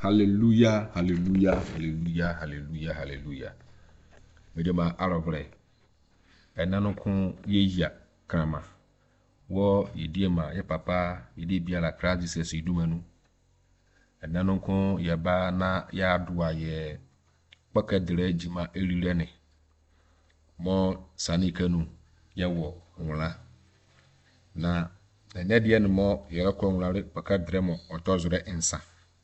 Hallelujah, hallelujah, hallelujah, hallelujah, hallelujah. Medema arovre. Enanokun yeya krama. Wo yediema ye papa yedi bia la Christ Jesus idumanu. Enanokun yeba na ya adua ye pakedre jima elirene. Mo sanikanu ye wo nwla. Na enedie no mo ye ko nwla pakedre mo otozre ensa.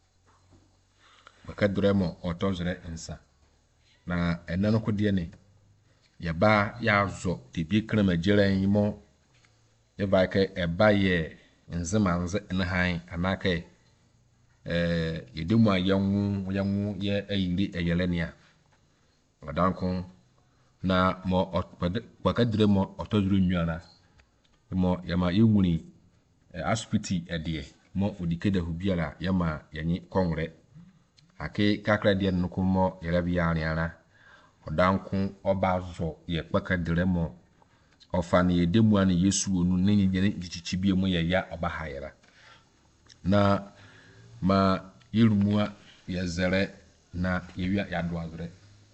Pakedre mo otozre ensa. Na enanoko die ne yaba ya zo tibi krama jeren yimo eba ke eba ye nzemanze enhan anake yedemu ayanwu ye ayiri eyelenia wadankon na mo pakedre mo otozre nnuana mo yama yewuni aspiti edie mo odikeda hubiara yama yanyi kongre ake kakra die nko mo yerebia ariara odankun obazo ye pakedre mo ofani edemu an Yesu onu ne nyene gichichibie mo ye ya obahayera na ma yirumua ye zere na yewia ya doazre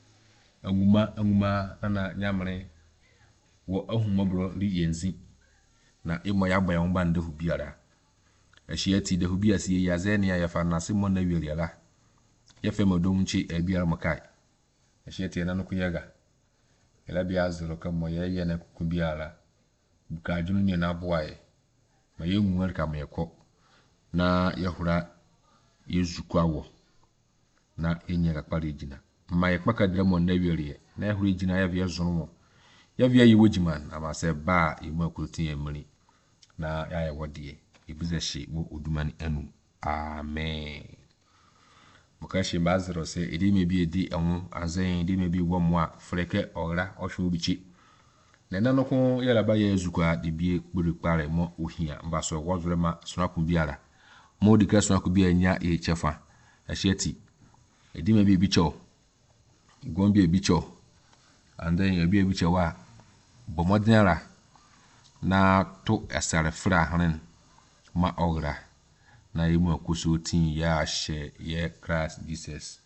anguma na nyamre wo ahumabro ri yenzi na imo ya gba yomba ndehu biara ehyiati dehu bia si ya zene ya fa na simo na wieliala ye fe modonchi ebiara makai ehyiati na no kuyaga ela bia zero ka mo ye na kuku biara buka junu ne na boae ma ye nwuar ka me ko na yehura yezukwawo na enyega kpare jina ma ye kpakadre mo na wieliye na yehura jina ya bia zonu ya bia ye wojiman ama se ba imu akutin emri na ya ye wodie ibize hye wo odumani anu amen mukashi bazero se edi mebi edi enwu azen edi mebi wo moa freke ora ohwe obichi na nanoko yala ba ye zukwa de bie kpare mo ohia mbaso wozure ma sonaku biara mo dika sonaku bia nya e chefa ehyiati edi mebi bicho gombi ebicho and then ebi ebicho wa bomodinara na to esare fra hanen ma ogra na yimu akoso tin ya hye ye Christ Jesus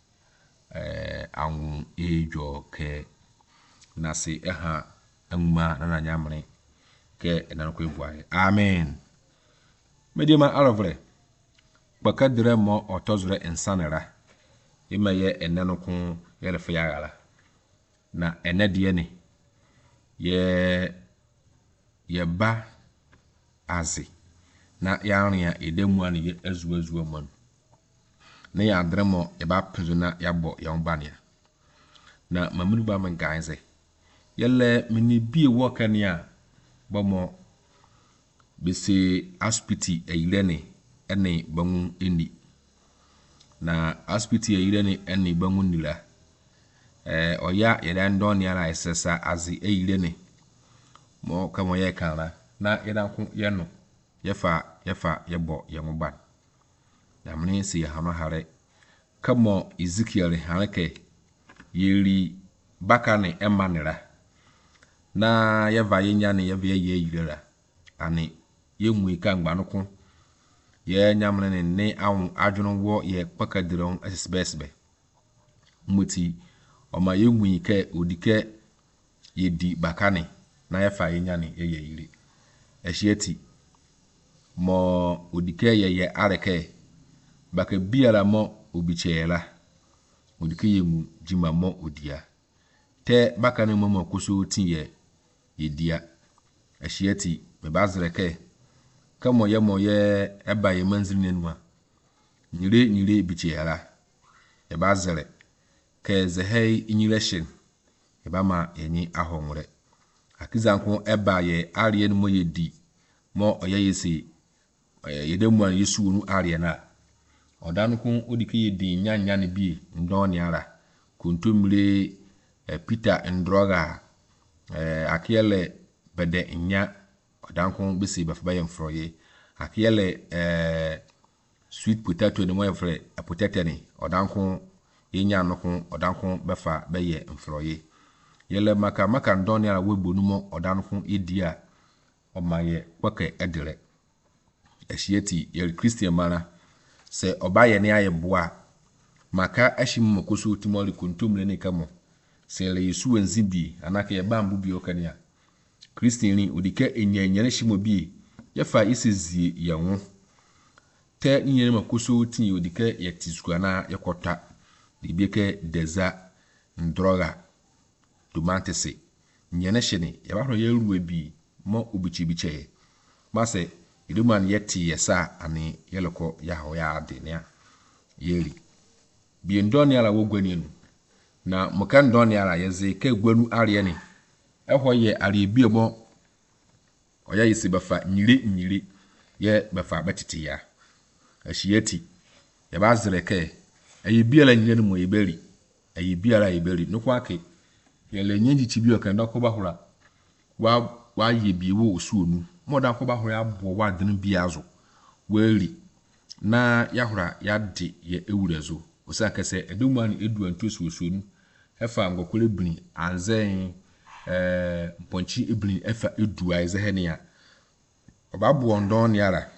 anwu ejo ke na se eha anuma na nyamre ke enanko ebuaye amen medima alovre pakadre mo otozre ensanera imaye enanko yelefa yagala na enedie ne ye ba azi na yaria edemu an ye azuazu man na ya dremo e ba pezo na ya bo ya mbania na mamunu ba man ganze yelle mini bie wokania bomo bese aspiti eilene ene bangu eni na aspiti eilene ene bangu nila oya yedan don yala esesa azi eilene mo kamo ye kana na yedan ku yeno yefa yebo yemuban na mne si hano hare kamo Ezekiel hanake yeri bakane emanira na yeva yenyane yeva ye yirera ani yemu ikangba noko ye nyamne ne awun adwunu wo ye pakadiron asbesbe muti oma yemu ike odike yedi bakane na yefa yenyane ye yiri ehyiati mo odike ye areke baka biara mo obichela odike yemu jima mo odia te baka ne mo koso tinye yedia ehyiati me bazreke kamo ye eba ye manziri nenua nyire bichela e bazre ke zehei inyileshin e ba ma yenyi ahonwre akizanko eba ye ariye mo yedi mo oyeyesi yedemu an Yesu onu ariye na odanku odike yedi nyanya ne bi ndoni ara kontomire Peter ndroga akiyele bede nya odanku besi bafaba yemfroye akiyele sweet potato ne mo yefre potato ne odanku yenya noko odanku befa beye mfroye yele maka ndoni ara webonumo odanku edia omaye kwake edire ehyiati ye Christian mana se obaye ne ayeboa maka ahim makoso timori kuntum ne kamo se le yesu wanzi bi anaka ye bambu bi okania Christiani odika enyanyane himo bi ye fa isizie ye ho te nyene makoso tin odika ye tisukana ye kota dibeke deza ndroga domantese nyene hye ye ba hro ye ruwa bi mo obichibiche mase iduman yeti yesa ani yeloko ya ho ya ade ne yeli bi ndoni ala wogwani nu na muka ndoni ala yeze ka gwanu are ne ehwo ye are bi mo oya yesi bafa nyire ye bafa batete ya ahiyati ye ba zere ke ayi bi ala nyire mo yeberi ayi bi ala yeberi no kwake ye le nyenji chibi o kan doko bahura wa ye bi wo osuonu mo da ko bahura abo wa den bi azo weli na yahura yade ye ewurezo osaka se eduman edu antosu osuonu efa ngokole bini anzen mponchi ebini efa edu aize he ne ya obabo ndon ne ara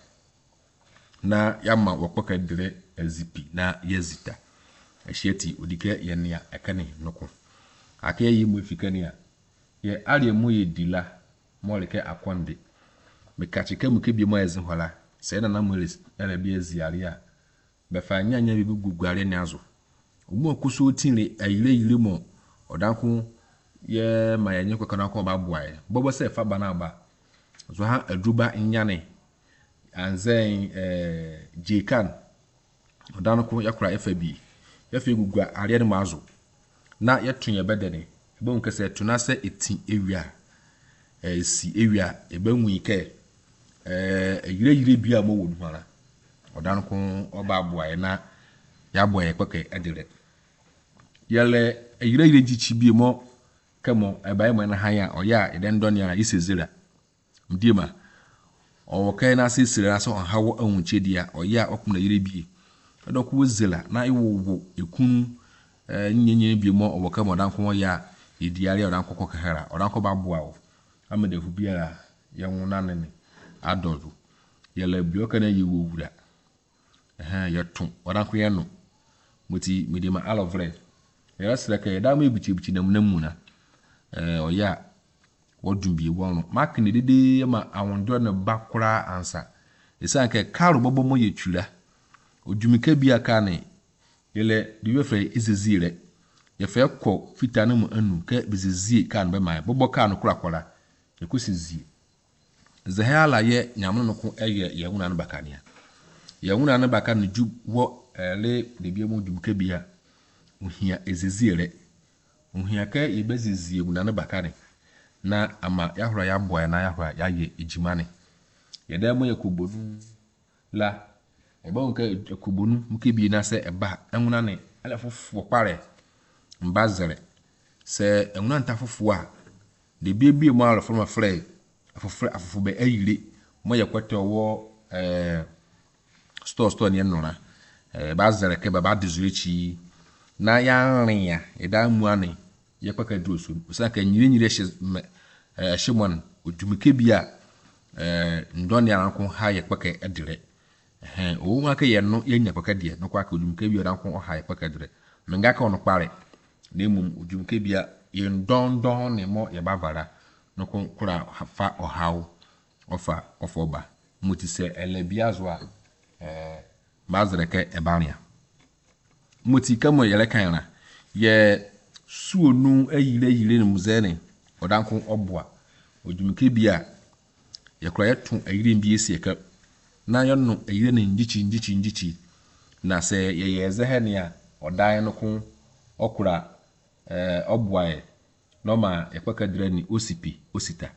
na yama wokpoka dire azipi na yazita ahiyati odike ye ne ya ekane noko aka yi mu fikani ya ye are mu ye dila moleke akonde mekachike mu ke bi mu ezi hola se na mu ele bi eziare a be fa nyanya bi guguare ne azo omu akuso tinle ayire mo odanko ye ma yenye kwekana ko ba boae bobo se fa bana ba zo ha aduba nyane anzen jekan odanko yakura FB yafe gugua are ne mazo na yetun ye bedene ebe nka se tuna se etin ewia si ewia ebe nwike yire bia mo wonu ara odanko oba aboae na ya boye kweke edire yele yire jichi bi mo kemo ebaye mo na hanya oya eden ndoni ara isezira mdiema owokai na sesira na so hawo anwuchedia oya okum na yire bi edoko wozela na iwo ekunu nyenye bi mo owokai mo dan ko ya idiare odan kokko kahara odan ko ba boa o amede hu biara ye nwuna ne adozu yele bi okana yiwo wura yetun odan ko ye no moti medima alovre ya sreka da ma bichi na munamuna oya wodun bi wono mak ne dede ma awondo ne bakura ansa esanke karo bobo mo yetwura odumika bi aka ne yele diwe fe izezire ye fe ko fitana mu anu ka bizezie kan be mai bobo kan kura ekusizie zahala ye nyamno no ko eye ye wuna no bakania ye wuna no bakana ju wo ele de bi mu dumika bi a ohia ezeziere ohia ka ibezizie wuna no bakane na ama yahura ya boy na yahura ya ye ejimane ye da mo yakubonu la eba onka yakubonu muke bi na se eba enwuna ne ala fofo pare mbazere se enwuna nta fofo a de bi mo ala forma frey afofo be ayire mo yakwete owo store ne nora bazere ke baba dizurichi na ya nrin ya eda mu ane ye kwaka drosu usaka nyire shimon odumike bia ndoni aranko ha ye kwaka edire o nwa ka ye no ye nya kwaka de no kwaka odumike bia aranko ha ye kwaka edire menga ka ono pare na emum odumike bia ye ndon ne mo ye bavara no kura fa ohaw ofa ofoba mutise elebia zo a mazreke ebania muti kamo yele kanra ye suonu ayire ne muzene odanko obua odumike bia ye kura yetun ayire bi esi eka na yonu ayire ne ndichi na se ye yeze he ne a odan no ko okura obuae no ma ekwaka dire ni osita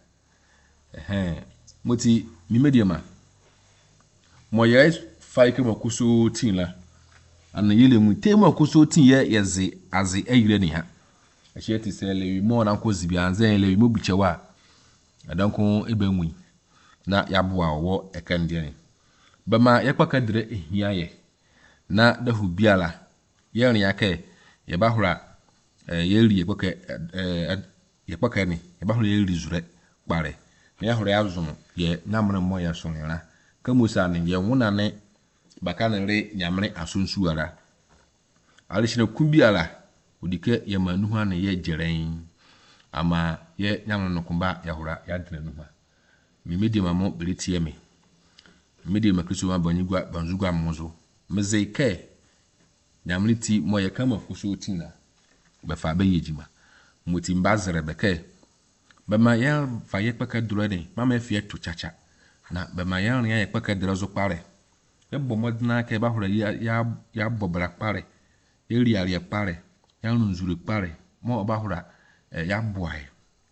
muti mimediama mo ye faike makuso tin la ana yele mu tema kuso tin ye yeze aze ayire ni ha ahiyati se lewi mo na nko zibi anzen lewi mo bichewa adanko ebenwi na yaboa wo ekande ni bama yekwaka dire ehia ye na dahu biala ye rin yake ye bahura yeli yekwaka ni ye bahura yeli zure pare na yahura yazum ye namre mo ya sonira kamusa ni ye wuna ne baka ne re nyamre asunsuara alishina kumbiala udike ya manuha na ye jeren ama ye nyamno no kumba ya hura ya dina nuha mi medi mamo belitie me medi makristo ma banyigwa banzugwa mozo mezeike nyamliti mo ye kama kuso tina be fa be yejima moti mbazere beke be ma ya fa ye peka durane mama fie to chacha na be ma ya ye peka dirazo pare e bo modna ke ba hura ya bobra pare eri ari pare ya nzure pare mo ba hura ya boai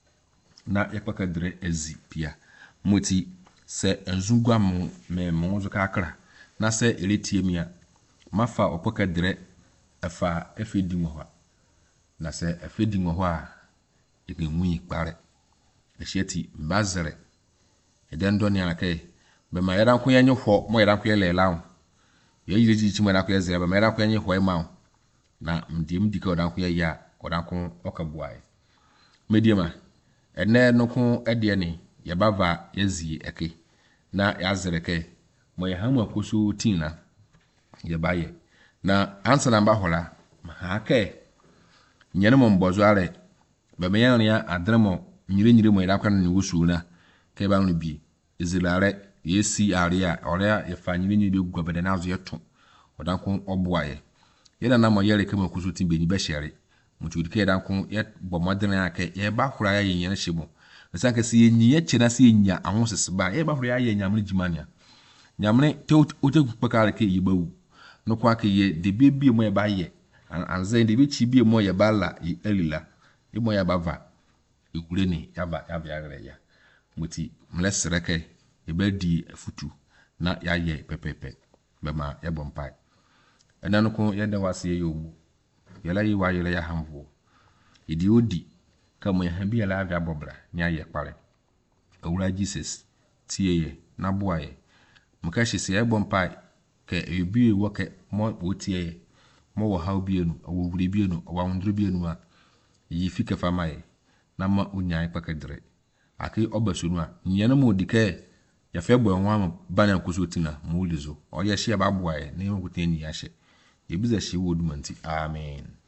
na ye peka dire ezi pia moti se nzugwa me monzo kakra na se elitie mia mafa opeka dire afa efedi mo na se efedi mo a egenwi pare eheti mbazere eden do ni anake be ma yera ko yenye ho mo yera ko yelela ye yiri chi mo yera ko yezere be ma yera ko yenye ho ma na mdim dika odan ko ya odan ko okabuai mediema ene no ko ede ni ye bava yezi eke na yazere ke mo ye hamu akoso tina ye baye na ansa na mba hola ha ke nyene mo mbozo are be me yan ya adremo nyire mo ira kwan ni wusu na ke ba no bi izilare yesi area ore ye fa nyire be gubede na azu yeto odan ko oboaye ye na mo yere ke makuso tin be ni be shere mutu ke dan ko ye bo modern ake ye ba hura ya yen shebo sanka si yenyi ye chena si yenya ahosese ba ye ba hura ya yenya amne jimania nyamne te ote kupakare ke yibawu no kwa ke ye de bebie mo ye ba ye anze de bi chi bie mo ye bala yi elila e mo ya bava egure ni yaba yagre ya muti mlesere ke e be di futu na ya ye pepepe be ma ye bompai enanu ko ye da wase ye yomu ye la yi wa ye ya hamvo idi odi ka mo ye ha bia la avia bobra nya ye pare awura Jesus tie ye na boa ye muka hye ye bompai ke ebi wo ke mo otie ye mo wo ha obienu wo wuri bienu wo wondru bienu a yi fika fama ye na ma unyai pakadre aki obasunu a nyana mo dike ya fe bo enwa bana kuso tina mo lizo o ye hye ba boa ye na yo kutin ni ya hye ebiza hye wo dumanti amen.